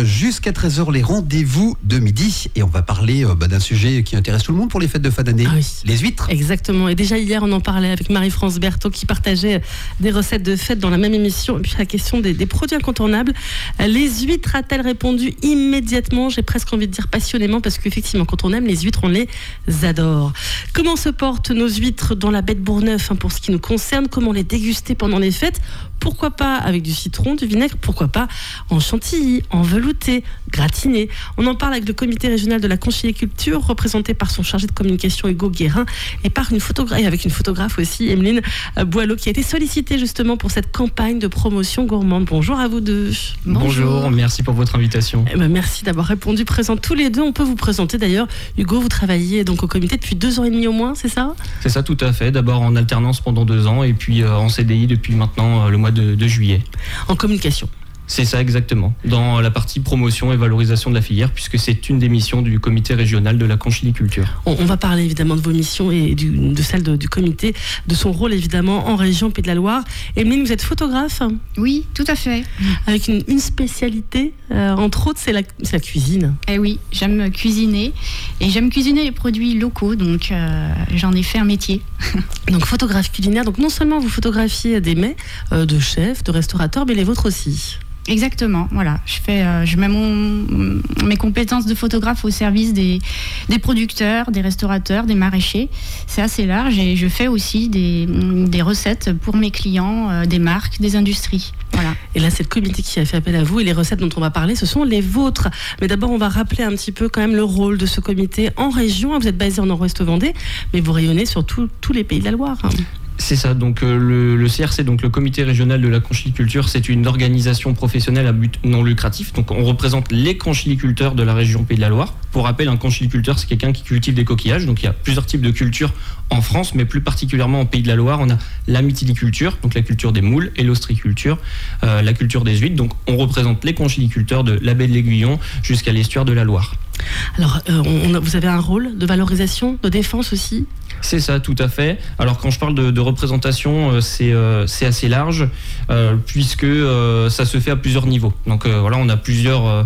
jusqu'à 13h, les rendez-vous de midi. Et on va parler d'un sujet qui intéresse tout le monde pour les fêtes de fin d'année. Ah oui. Les huîtres. Exactement. Et déjà hier, on en parlait avec Marie-France Berthaud qui partageait des recettes de fêtes dans la même émission. Et puis la question des produits incontournables. Les huîtres a-t-elle répondu immédiatement? J'ai presque envie de dire passionnément, parce qu'effectivement, quand on aime les huîtres, on les adore. Comment se portent nos huîtres dans la baie de Bourgneuf pour ce qui nous concerne? Comment les déguster pendant les fêtes? Pourquoi pas avec du citron, du vinaigre? Pourquoi pas en chantilly, en velouté, gratiné? On en parle avec le comité régional de la conchyliculture, représenté par son chargé de communication Hugo Guérin, et avec une photographe aussi, Emeline Boileau, qui a été sollicitée justement pour cette campagne de promotion gourmande. Bonjour à vous deux. Bonjour, merci pour votre invitation. Merci d'avoir répondu présent tous les deux. On peut vous présenter d'ailleurs. Hugo, vous travaillez donc au comité depuis 2 ans et demi au moins, c'est ça? C'est ça, tout à fait. D'abord en alternance pendant 2 ans et puis en CDI depuis maintenant le mois de juillet. En communication. C'est ça exactement, dans la partie promotion et valorisation de la filière, puisque c'est une des missions du comité régional de la conchyliculture. On va parler évidemment de vos missions et de celle du comité, de son rôle évidemment en région Pays de la Loire. Emeline, vous êtes photographe? Oui, tout à fait. Avec une spécialité, entre autres, c'est la cuisine. Eh oui, j'aime cuisiner et j'aime cuisiner les produits locaux, donc j'en ai fait un métier. Donc photographe culinaire, donc non seulement vous photographiez des mets de chefs, de restaurateurs, mais les vôtres aussi. Exactement, voilà. Je mets mes compétences de photographe au service des producteurs, des restaurateurs, des maraîchers. C'est assez large et je fais aussi des recettes pour mes clients, des marques, des industries. Voilà. Et là, c'est le comité qui a fait appel à vous et les recettes dont on va parler, ce sont les vôtres. Mais d'abord, on va rappeler un petit peu quand même le rôle de ce comité en région. Vous êtes basé en Nord-Ouest Vendée, mais vous rayonnez sur tous les pays de la Loire. C'est ça, donc le CRC, donc le comité régional de la conchyliculture, c'est une organisation professionnelle à but non lucratif. Donc on représente les conchyliculteurs de la région Pays de la Loire. Pour rappel, un conchyliculteur, c'est quelqu'un qui cultive des coquillages. Donc il y a plusieurs types de cultures en France, mais plus particulièrement en Pays de la Loire, on a la mytiliculture, donc la culture des moules, et l'ostriculture, la culture des huîtres. Donc on représente les conchyliculteurs de la baie de l'Aiguillon jusqu'à l'estuaire de la Loire. Alors, vous avez un rôle de valorisation, de défense aussi? C'est ça, tout à fait. Alors quand je parle de représentation, c'est assez large, puisque ça se fait à plusieurs niveaux. Donc voilà, on est plusieurs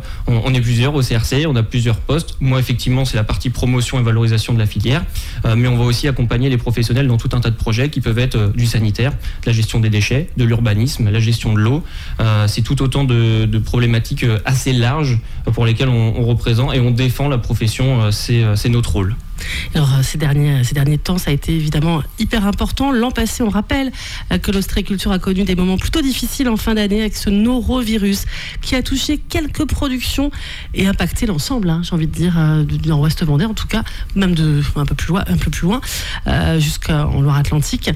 au CRC, on a plusieurs postes. Moi, effectivement, c'est la partie promotion et valorisation de la filière, mais on va aussi accompagner les professionnels dans tout un tas de projets qui peuvent être du sanitaire, de la gestion des déchets, de l'urbanisme, la gestion de l'eau. C'est tout autant de problématiques assez larges pour lesquelles on représente et on défend la profession, c'est notre rôle. Alors ces derniers temps, ça a été évidemment hyper important. L'an passé, on rappelle que l'ostréiculture a connu des moments plutôt difficiles en fin d'année avec ce norovirus qui a touché quelques productions et impacté l'ensemble, j'ai envie de dire, du Nord-Ouest Vendée en tout cas, même un peu plus loin, jusqu'en Loire-Atlantique.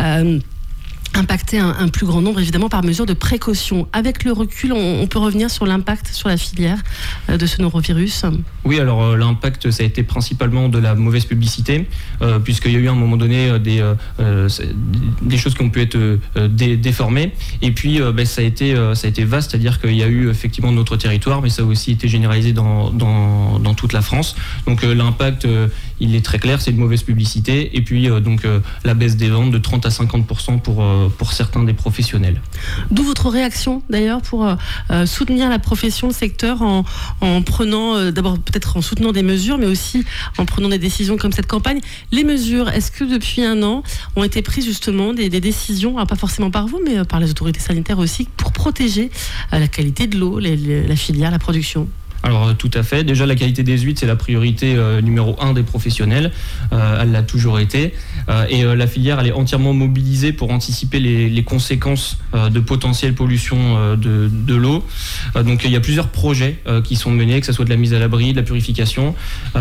Impacter un plus grand nombre, évidemment, par mesure de précaution. Avec le recul, on peut revenir sur l'impact sur la filière de ce norovirus? Oui, alors l'impact, ça a été principalement de la mauvaise publicité, puisqu'il y a eu à un moment donné des choses qui ont pu être déformées. Et puis, ça a été vaste, c'est-à-dire qu'il y a eu effectivement notre territoire, mais ça a aussi été généralisé dans toute la France. Donc l'impact, il est très clair, c'est une mauvaise publicité. Et puis, la baisse des ventes de 30 à 50% pour certains des professionnels. D'où votre réaction d'ailleurs pour soutenir la profession, le secteur en prenant, d'abord peut-être en soutenant des mesures, mais aussi en prenant des décisions comme cette campagne. Les mesures, est-ce que depuis 1 an ont été prises justement des décisions, alors pas forcément par vous, mais par les autorités sanitaires aussi, pour protéger la qualité de l'eau, la filière, la production? Alors tout à fait. Déjà, la qualité des huîtres, c'est la priorité numéro 1 des professionnels. Elle l'a toujours été. Et la filière, elle est entièrement mobilisée pour anticiper les conséquences de potentielle pollution de l'eau. Donc il y a plusieurs projets qui sont menés, que ce soit de la mise à l'abri, de la purification.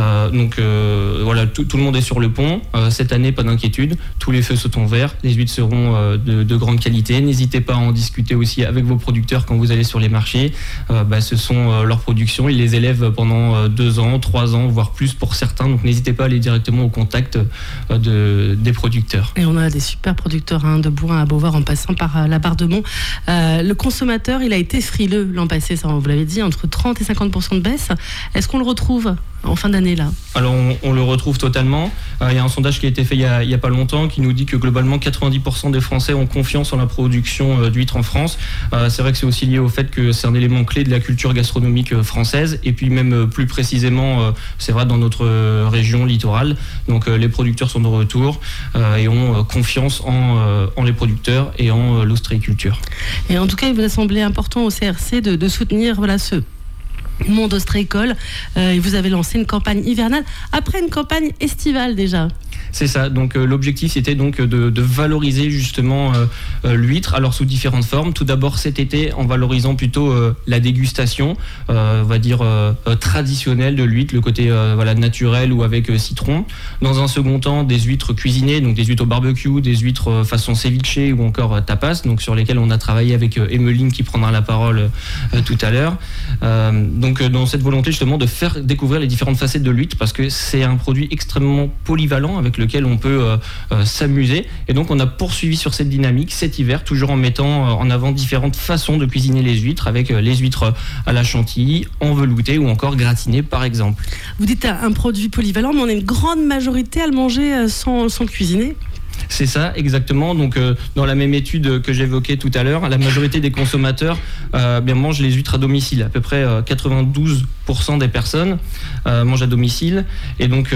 Voilà, tout le monde est sur le pont. Cette année, pas d'inquiétude. Tous les feux sautent en vert. Les huîtres seront de grande qualité. N'hésitez pas à en discuter aussi avec vos producteurs quand vous allez sur les marchés. Ce sont leurs productions. Ils les élèvent pendant 2 ans, 3 ans, voire plus pour certains. Donc n'hésitez pas à aller directement au contact des producteurs. Et on a des super producteurs de Bourg à Beauvoir en passant par la Barre-de-Mont. Le consommateur, il a été frileux l'an passé, ça, vous l'avez dit, entre 30 et 50% de baisse. Est-ce qu'on le retrouve en fin d'année là? Alors on le retrouve totalement. Il y a un sondage qui a été fait il y a pas longtemps qui nous dit que globalement 90% des Français ont confiance en la production d'huîtres en France. C'est vrai que c'est aussi lié au fait que c'est un élément clé de la culture gastronomique française, et puis même plus précisément, c'est vrai dans notre région littorale. Donc les producteurs sont de retour et ont confiance en les producteurs et en l'ostréiculture. Et en tout cas, il vous a semblé important au CRC de soutenir ce monde ostréicole, et vous avez lancé une campagne hivernale après une campagne estivale déjà. C'est ça, donc l'objectif c'était donc de valoriser justement l'huître, alors sous différentes formes. Tout d'abord cet été en valorisant plutôt la dégustation, on va dire traditionnelle de l'huître, le côté naturel ou avec citron. Dans un second temps, des huîtres cuisinées, donc des huîtres au barbecue, des huîtres façon ceviche ou encore tapas, donc sur lesquelles on a travaillé avec Emeline qui prendra la parole tout à l'heure. Donc dans cette volonté justement de faire découvrir les différentes facettes de l'huître, parce que c'est un produit extrêmement polyvalent avec lequel on peut s'amuser, et donc on a poursuivi sur cette dynamique cet hiver, toujours en mettant en avant différentes façons de cuisiner les huîtres, avec les huîtres à la chantilly, en velouté ou encore gratinées par exemple. Vous dites un produit polyvalent, mais on est une grande majorité à le manger sans cuisiner. C'est ça, exactement. Donc, dans la même étude que j'évoquais tout à l'heure, la majorité des consommateurs mangent les huîtres à domicile. À peu près 92% des personnes mangent à domicile. Et donc,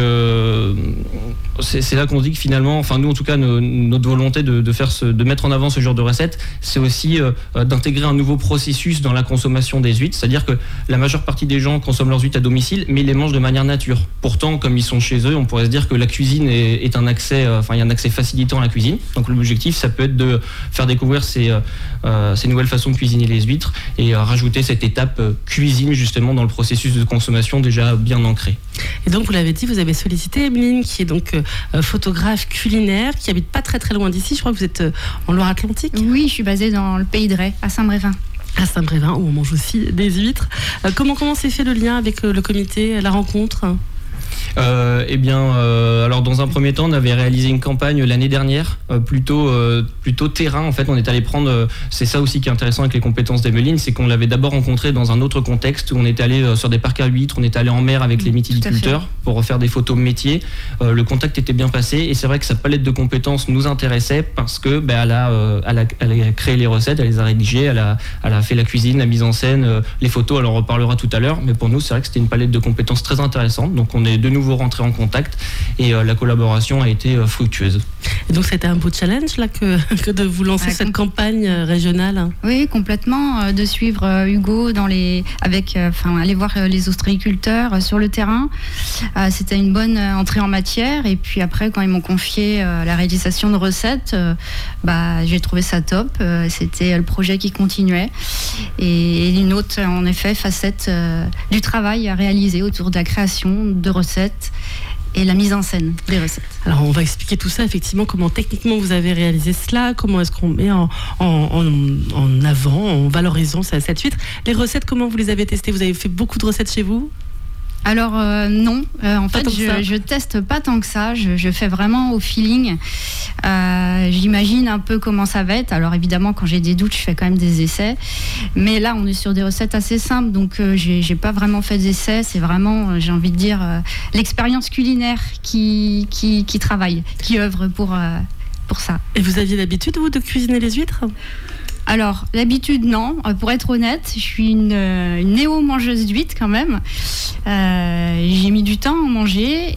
c'est là qu'on dit que finalement, enfin nous en tout cas, notre volonté de mettre en avant ce genre de recette, c'est aussi d'intégrer un nouveau processus dans la consommation des huîtres. C'est-à-dire que la majeure partie des gens consomment leurs huîtres à domicile, mais ils les mangent de manière nature. Pourtant, comme ils sont chez eux, on pourrait se dire que la cuisine est un accès, il y a un accès facilitant à la cuisine. Donc l'objectif, ça peut être de faire découvrir ces nouvelles façons de cuisiner les huîtres et rajouter cette étape cuisine justement dans le processus de consommation déjà bien ancré. Et donc vous l'avez dit, vous avez sollicité Emeline, qui est donc photographe culinaire, qui habite pas très très loin d'ici. Je crois que vous êtes en Loire-Atlantique. Oui, je suis basée dans le pays de Ré, à Saint-Brévin. À Saint-Brévin, où on mange aussi des huîtres. Comment s'est fait le lien avec le comité, la rencontre ? Alors dans un premier temps, on avait réalisé une campagne l'année dernière, plutôt terrain. En fait, on est allé prendre. C'est ça aussi qui est intéressant avec les compétences d'Emeline, c'est qu'on l'avait d'abord rencontré dans un autre contexte où on est allé sur des parcs à huîtres, on est allé en mer avec les mytiliculteurs pour refaire des photos métiers. Le contact était bien passé et c'est vrai que sa palette de compétences nous intéressait parce que elle a créé les recettes, elle les a rédigées, elle a fait la cuisine, la mise en scène, les photos. Elle en reparlera tout à l'heure, mais pour nous, c'est vrai que c'était une palette de compétences très intéressante. Donc on est de nouveau rentré en contact et la collaboration a été fructueuse. Et donc c'était un beau challenge là que de vous lancer cette campagne régionale. Oui, complètement, de suivre Hugo aller voir les ostréiculteurs sur le terrain. C'était une bonne entrée en matière, et puis après quand ils m'ont confié la réalisation de recettes, j'ai trouvé ça top. C'était le projet qui continuait et une autre en effet facette du travail à réaliser autour de la création de recettes et la mise en scène des recettes. Alors on va expliquer tout ça, effectivement, comment techniquement vous avez réalisé cela, comment est-ce qu'on met en avant, en valorisant cette huître. Les recettes, comment vous les avez testées ? Vous avez fait beaucoup de recettes chez vous ? Alors non, en fait je teste pas tant que ça, je fais vraiment au feeling. J'imagine un peu comment ça va être. Alors évidemment quand j'ai des doutes je fais quand même des essais, mais là on est sur des recettes assez simples, donc j'ai pas vraiment fait d'essais. C'est vraiment, j'ai envie de dire, l'expérience culinaire qui travaille, qui œuvre pour ça. Et vous aviez l'habitude vous de cuisiner les huîtres ? Alors, l'habitude, non. Pour être honnête, je suis une néo-mangeuse d'huîtres quand même. J'ai mis du temps à en manger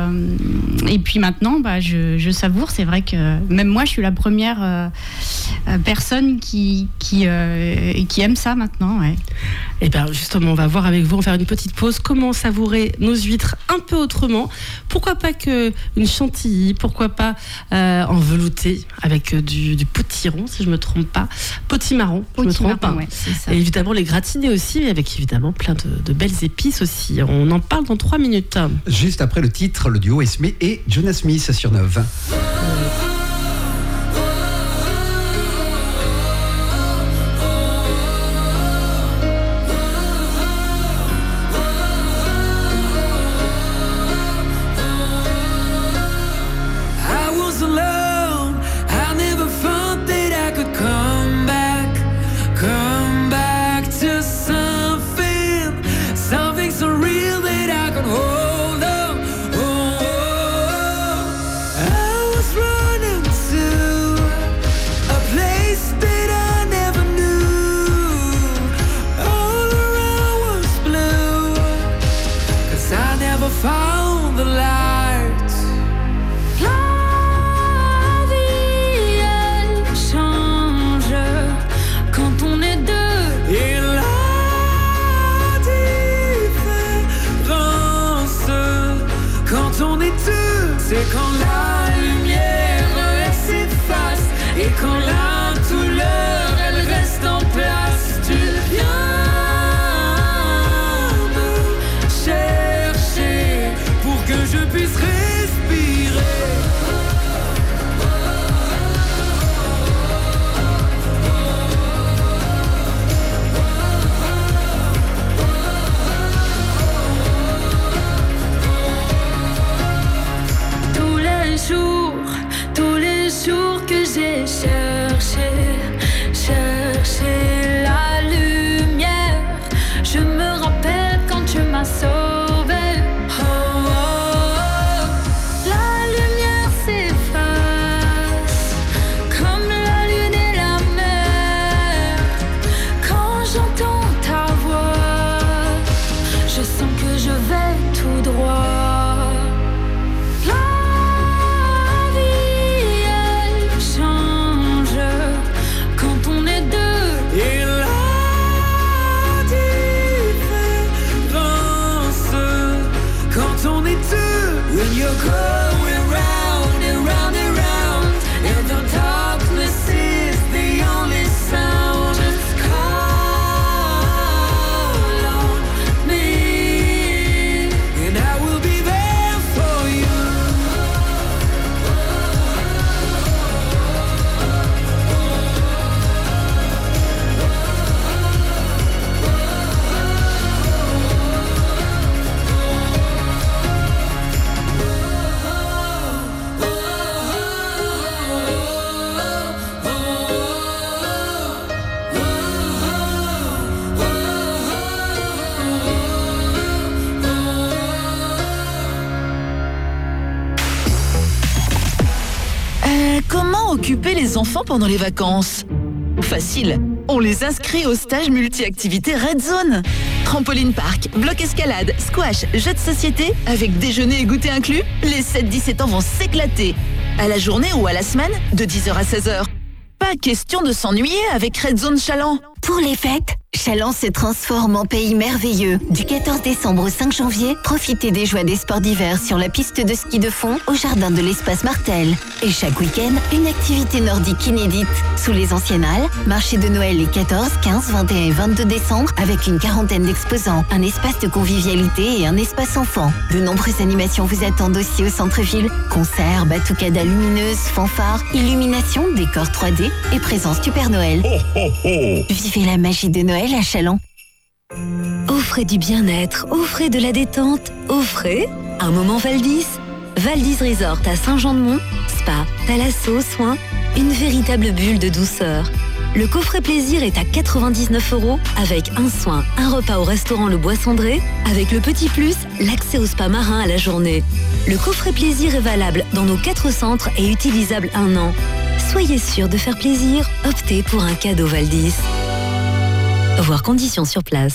et puis maintenant, je savoure. C'est vrai que même moi, je suis la première personne qui aime ça maintenant. Ouais. Et bien justement, on va voir avec vous, on va faire une petite pause. Comment savourer nos huîtres un peu autrement ? Pourquoi pas une chantilly ? Pourquoi pas en velouté avec du potiron, si je ne me trompe pas. Potimarron, je ne me trompe pas. Ouais, c'est ça. Et évidemment les gratinés aussi, mais avec évidemment plein de belles épices aussi. On en parle dans 3 minutes. Juste après le titre, le duo Esmé et Jonas Smith sur 9. Something so real that I could hold. found the light. La vie, elle change quand on est deux. Et la différence quand on est deux, c'est quand la lumière elle s'efface et quand la douleur elle reste en place. Tu viens me chercher pour que je puisse respirer. Tous les jours que j'ai cherché la lumière, je me rappelle quand tu m'as sauvée. Oh, oh, oh. La lumière s'efface comme la lune et la mer. Quand j'entends ta voix, je sens que je vais tout droit. Et la différence quand on est deux. When you're going round and round and round, and the darkness is the only sound. Just call on me, and I will be there for you. Comment occuper les enfants pendant les vacances ? Facile, on les inscrit au stage multi-activité Red Zone. Trampoline park, bloc escalade, squash, jeux de société, avec déjeuner et goûter inclus, les 7-17 ans vont s'éclater. À la journée ou à la semaine, de 10h à 16h. Pas question de s'ennuyer avec Red Zone Chaland. Pour les fêtes, Chaland se transforme en pays merveilleux. Du 14 décembre au 5 janvier, profitez des joies des sports d'hiver sur la piste de ski de fond au jardin de l'espace Martel. Et chaque week-end, une activité nordique inédite. Sous les anciennes halles, marché de Noël les 14, 15, 21 et 22 décembre avec une quarantaine d'exposants, un espace de convivialité et un espace enfant. De nombreuses animations vous attendent aussi au centre-ville. Concerts, batucada lumineuse, fanfares, illumination, décors 3D et présence du Père Noël. Vivez la magie de Noël à Chaland. Offrez du bien-être, offrez de la détente, offrez un moment Valdis. Valdis Resort à Saint-Jean-de-Mont, spa, thalasso, soins, une véritable bulle de douceur. Le coffret plaisir est à 99 € avec un soin, un repas au restaurant Le Bois Cendré, avec le petit plus, l'accès au spa marin à la journée. Le coffret plaisir est valable dans nos 4 centres et utilisable 1 an. Soyez sûr de faire plaisir, optez pour un cadeau Valdis. Voir conditions sur place.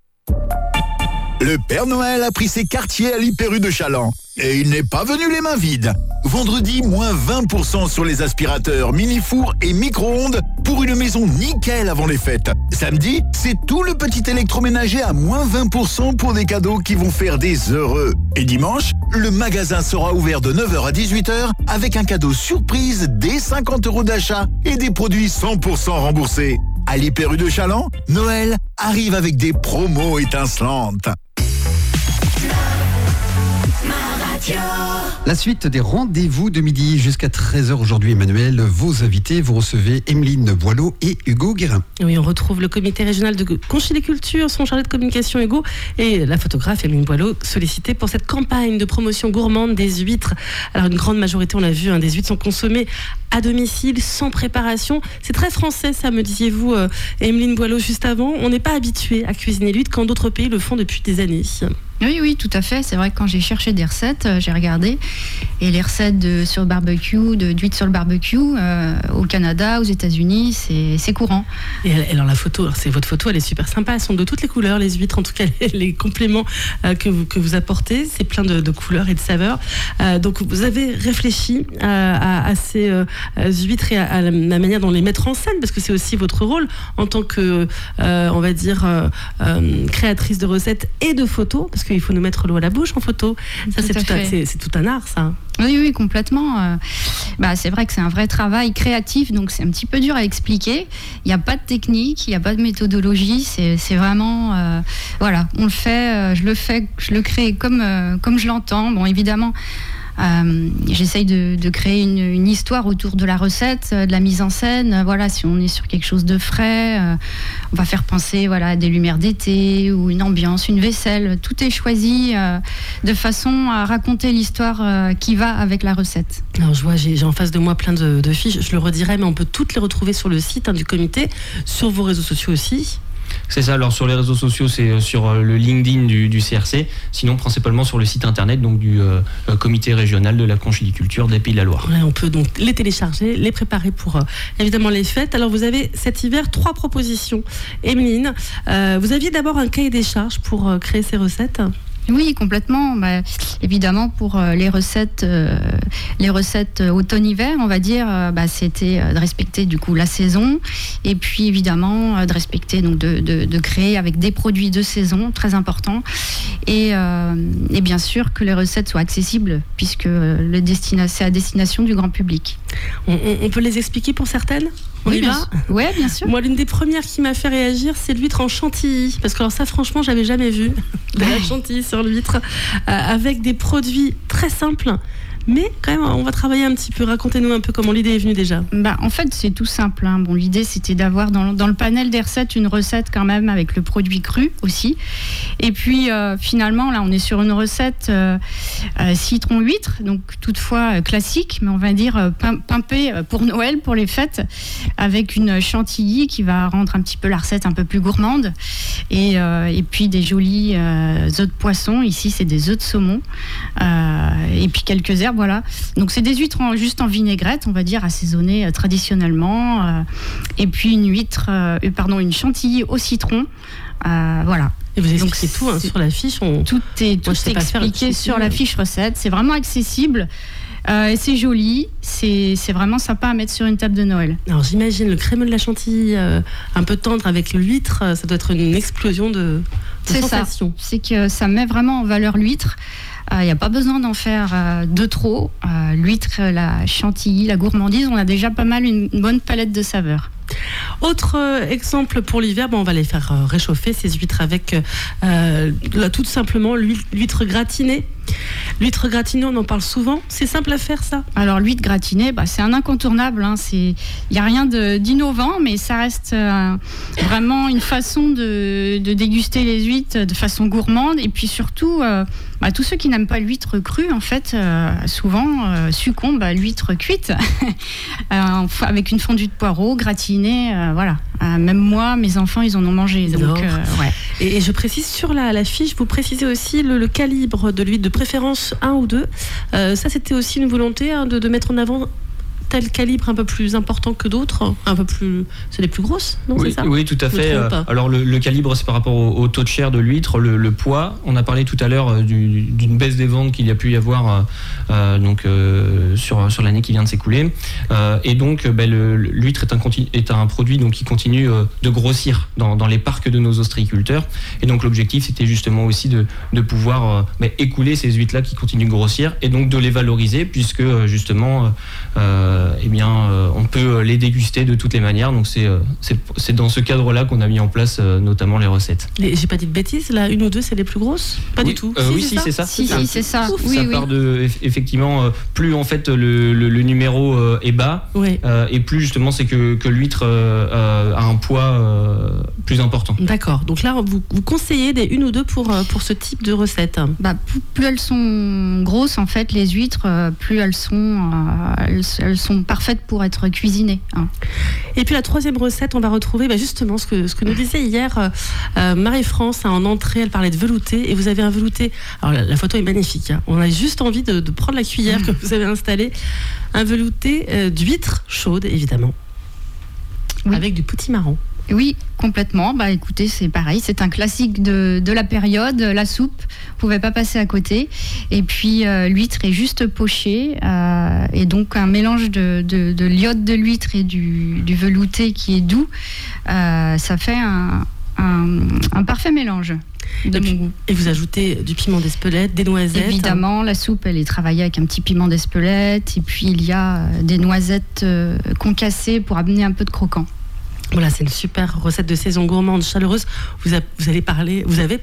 Le Père Noël a pris ses quartiers à l'Hyper U de Chaland. Et il n'est pas venu les mains vides. Vendredi, moins 20% sur les aspirateurs, mini-fours et micro-ondes pour une maison nickel avant les fêtes. Samedi, c'est tout le petit électroménager à moins 20% pour des cadeaux qui vont faire des heureux. Et dimanche, le magasin sera ouvert de 9h à 18h avec un cadeau surprise dès 50 € d'achat et des produits 100% remboursés. À l'Hyper U de Chaland, Noël arrive avec des promos étincelantes. La suite des rendez-vous de midi jusqu'à 13h aujourd'hui, Emmanuel. Vos invités, vous recevez Emeline Boileau et Hugo Guérin. Oui, on retrouve le comité régional de conchyliculture, son chargé de communication Hugo et la photographe Emeline Boileau sollicitée pour cette campagne de promotion gourmande des huîtres. Alors une grande majorité, on l'a vu, des huîtres sont consommées à domicile, sans préparation. C'est très français, ça, me disiez-vous, Emeline Boileau, juste avant. On n'est pas habitué à cuisiner l'huître quand d'autres pays le font depuis des années. Oui, tout à fait. C'est vrai que quand j'ai cherché des recettes, j'ai regardé. Et les recettes sur le barbecue, d'huître sur le barbecue, au Canada, aux États-Unis, c'est courant. Et alors la photo, votre photo, elle est super sympa. Elles sont de toutes les couleurs, les huîtres, en tout cas les compléments que vous apportez. C'est plein de couleurs et de saveurs. Donc vous avez réfléchi à ces huîtres et à la manière dont les mettre en scène, parce que c'est aussi votre rôle en tant que, on va dire, créatrice de recettes et de photos, parce qu'il faut nous mettre l'eau à la bouche en photo. Ça, c'est tout un art, ça. Oui, complètement. C'est vrai que c'est un vrai travail créatif, donc c'est un petit peu dur à expliquer. Il n'y a pas de technique, il n'y a pas de méthodologie. C'est vraiment, voilà, on le fait, je le crée comme je l'entends. Bon, évidemment. J'essaye de créer une histoire autour de la recette, de la mise en scène. Voilà, si on est sur quelque chose de frais, on va faire penser à des lumières d'été ou une ambiance, une vaisselle. Tout est choisi de façon à raconter l'histoire qui va avec la recette. Alors je vois, j'ai en face de moi plein de fiches. Je le redirai, mais on peut toutes les retrouver sur le site du comité, sur vos réseaux sociaux aussi. C'est ça, alors sur les réseaux sociaux, c'est sur le LinkedIn du CRC, sinon principalement sur le site internet donc du comité régional de la conchyliculture des Pays de la Loire. Ouais, on peut donc les télécharger, les préparer pour évidemment les fêtes. Alors vous avez cet hiver 3 propositions. Emeline, vous aviez d'abord un cahier des charges pour créer ces recettes ? Oui, complètement. Évidemment, pour les recettes automne-hiver, on va dire, c'était de respecter du coup la saison, et puis évidemment de respecter, donc de créer avec des produits de saison, très important, et bien sûr que les recettes soient accessibles, puisque c'est à destination du grand public. On peut les expliquer pour certaines ? Oui, bien sûr. Moi, l'une des premières qui m'a fait réagir, c'est l'huître en chantilly. Parce que alors ça, franchement, j'avais jamais vu de la chantilly sur l'huître, avec des produits très simples. Mais quand même, on va travailler un petit peu. Racontez-nous un peu comment l'idée est venue déjà. En fait, c'est tout simple. Bon, l'idée, c'était d'avoir dans le panel des recettes une recette quand même avec le produit cru aussi. Et puis, finalement, là, on est sur une recette citron-huître, donc toutefois classique, mais on va dire pimpée pour Noël, pour les fêtes, avec une chantilly qui va rendre un petit peu la recette un peu plus gourmande. Et puis, des jolis œufs de poisson. Ici, c'est des œufs de saumon. Et puis, quelques herbes. Voilà. Donc c'est des huîtres juste en vinaigrette, on va dire, assaisonnées traditionnellement. Et puis une chantilly au citron. Voilà. Et vous expliquez tout sur la fiche. Tout est expliqué sur la fiche recette. C'est vraiment accessible. Et c'est joli, c'est vraiment sympa à mettre sur une table de Noël. Alors j'imagine le crémeux de la chantilly un peu tendre avec l'huître, ça doit être une explosion de sensations. C'est que ça met vraiment en valeur l'huître. Il n'y a pas besoin d'en faire de trop. L'huître, la chantilly, la gourmandise, on a déjà pas mal une bonne palette de saveurs. Autre exemple pour l'hiver, on va les faire réchauffer ces huîtres avec tout simplement l'huître gratinée. L'huître gratinée, on en parle souvent. C'est simple à faire, ça ? Alors l'huître gratinée, c'est un incontournable. Il n'y a rien d'innovant, mais ça reste vraiment une façon de déguster les huîtres de façon gourmande. Et puis surtout, tous ceux qui n'aiment pas l'huître crue, en fait, souvent succombent à l'huître cuite avec une fondue de poireaux gratinée. Voilà. Même moi, mes enfants, ils en ont mangé. Donc, ouais. Et je précise sur la fiche, vous précisez aussi le calibre de l'huître, de préférence 1 ou 2. Ça, c'était aussi une volonté de mettre en avant tel calibre un peu plus important que d'autres, un peu plus, c'est les plus grosses, non? Oui, c'est ça? Oui, tout à fait. Alors le calibre, c'est par rapport au taux de chair de l'huître, le poids. On a parlé tout à l'heure d'une baisse des ventes qu'il y a pu y avoir sur l'année qui vient de s'écouler. Et donc, l'huître est un produit donc, qui continue de grossir dans les parcs de nos ostréiculteurs. Et donc l'objectif, c'était justement aussi de pouvoir écouler ces huîtres-là qui continuent de grossir et donc de les valoriser, puisque justement on peut les déguster de toutes les manières. Donc c'est dans ce cadre-là qu'on a mis en place notamment les recettes. J'ai pas dit de bêtises, là, 1 ou 2 c'est les plus grosses? Pas du tout. Si, c'est ça. Si, c'est ça. Ça part de, effectivement, plus en fait le numéro est bas, oui. Et plus justement c'est que l'huître a un poids plus important. D'accord. Donc là, vous conseillez des 1 ou 2 pour ce type de recette? Plus elles sont grosses, en fait, les huîtres, plus elles sont sont parfaites pour être cuisinées. Hein. Et puis la troisième recette, on va retrouver justement ce que nous disait hier Marie-France en entrée. Elle parlait de velouté et vous avez un velouté. Alors la photo est magnifique. Hein. On a juste envie de prendre la cuillère que vous avez installée. Un velouté d'huîtres chaudes, évidemment, avec du potimarron. Oui, complètement. Écoutez, c'est pareil, c'est un classique de la période. La soupe, vous pouvez pas passer à côté. Et puis l'huître est juste pochée, et donc un mélange de l'iode de l'huître et du velouté qui est doux, ça fait un parfait mélange. Et vous ajoutez du piment d'Espelette, des noisettes. Évidemment, la soupe, elle est travaillée avec un petit piment d'Espelette. Et puis, il y a des noisettes concassées pour amener un peu de croquant. Voilà, c'est une super recette de saison gourmande, chaleureuse. Vous avez parlé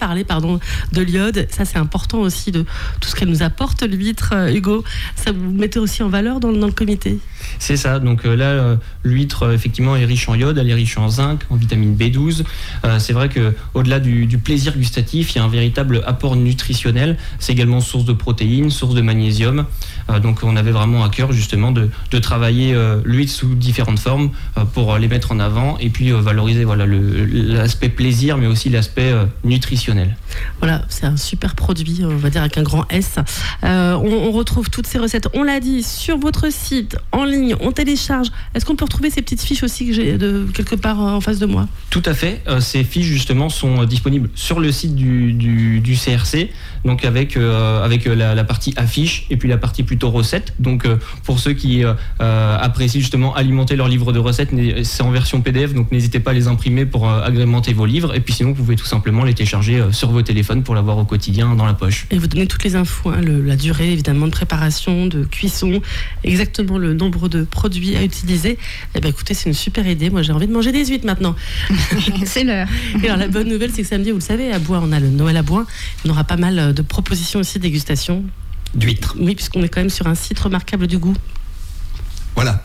de l'iode. Ça, c'est important aussi de tout ce qu'elle nous apporte, l'huître. Hugo, ça vous mettez aussi en valeur dans le comité? C'est ça. Donc là, l'huître, effectivement, est riche en iode, elle est riche en zinc, en vitamine B12. C'est vrai qu'au-delà du plaisir gustatif, il y a un véritable apport nutritionnel. C'est également source de protéines, source de magnésium. Donc on avait vraiment à cœur, justement, de travailler l'huître sous différentes formes pour les mettre en avant et puis valoriser l'aspect plaisir, mais aussi l'aspect nutritionnel. Voilà, c'est un super produit, on va dire avec un grand S. On retrouve toutes ces recettes, on l'a dit, sur votre site, en ligne, on télécharge. Est-ce qu'on peut retrouver ces petites fiches aussi que j'ai quelque part en face de moi? Tout à fait. Ces fiches, justement, sont disponibles sur le site du CRC, donc avec la partie affiche et puis la partie plutôt recettes. Donc pour ceux qui apprécient justement alimenter leur livre de recettes, c'est en version PDF, donc n'hésitez pas à les imprimer pour agrémenter vos livres. Et puis sinon, vous pouvez tout simplement les télécharger sur vos téléphones pour l'avoir au quotidien dans la poche. Et vous donnez toutes les infos, la durée évidemment de préparation, de cuisson, exactement le nombre de produits à utiliser. Écoutez, c'est une super idée. Moi, j'ai envie de manger des huîtres maintenant. C'est l'heure. Et alors, la bonne nouvelle, c'est que samedi, vous le savez, à Bois, on a le Noël à Bois. On aura pas mal de propositions aussi, dégustation d'huîtres. Oui, puisqu'on est quand même sur un site remarquable du goût. Voilà.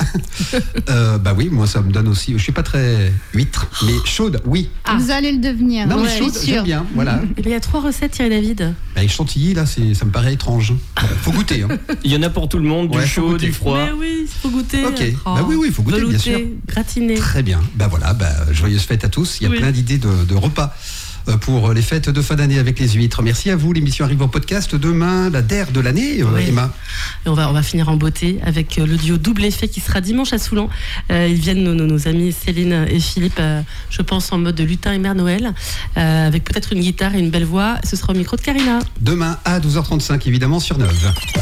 Oui, moi ça me donne aussi. Je suis pas très huître, mais chaude, oui. Vous allez le devenir. Non, mais chaude, j'aime bien. Voilà. Il y a 3 recettes, Thierry David. Chantilly, là, ça me paraît étrange. Faut goûter. Hein. Il y en a pour tout le monde, du chaud, du froid. Mais oui, il faut goûter. Ok. Oui, il faut goûter, velouté, bien sûr. Gratiné. Très bien. Joyeuses fêtes à tous. Il y a plein d'idées de repas pour les fêtes de fin d'année avec les huîtres. Merci à vous. L'émission arrive en podcast demain, la DER de l'année, Emma. Et on va finir en beauté avec le duo Double Effet qui sera dimanche à Soulan. Ils viennent, nos amis Céline et Philippe, je pense en mode lutin et Mère Noël, avec peut-être une guitare et une belle voix. Ce sera au micro de Karina. Demain à 12h35, évidemment, sur 9.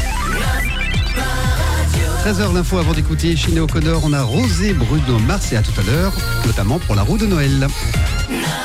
13h, l'info avant d'écouter Sinéad O'Connor. On a Rosé Bruno Mars et à tout à l'heure, notamment pour la roue de Noël.